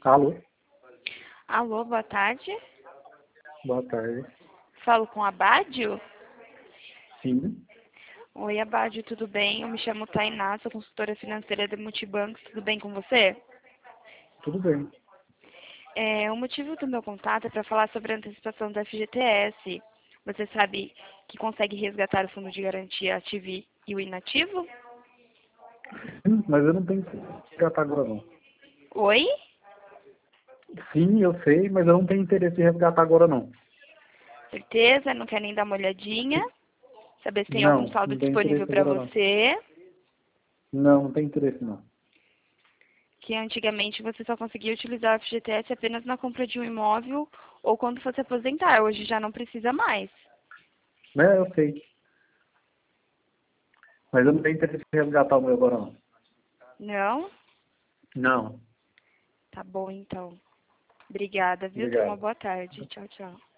Alô? Alô, boa tarde. Boa tarde. Falo com a Bádio? Sim, Oi, Abádio, tudo bem? Eu me chamo Tainá, sou consultora financeira da Multibancos. Tudo bem com você? tudo bem. O motivo do meu contato é para falar sobre a antecipação do FGTS. Você sabe que consegue resgatar o fundo de garantia ativo e o inativo? Mas eu não tenho que resgatar agora não. Oi? Sim, eu sei, mas eu não tenho interesse em resgatar agora não. Certeza? Não quer nem dar uma olhadinha? Saber se tem algum Não, saldo não tenho disponível interesse para agora não. você? Não, não tenho interesse não. Que antigamente você só conseguia utilizar o FGTS apenas na compra de um imóvel ou quando fosse aposentar. Hoje já não precisa mais. Né, eu sei. Mas eu não tenho interesse em resgatar o meu agora não. Não? Não, Tá bom, então. Obrigada, viu? Tenha uma obrigado. boa tarde. Tchau, tchau.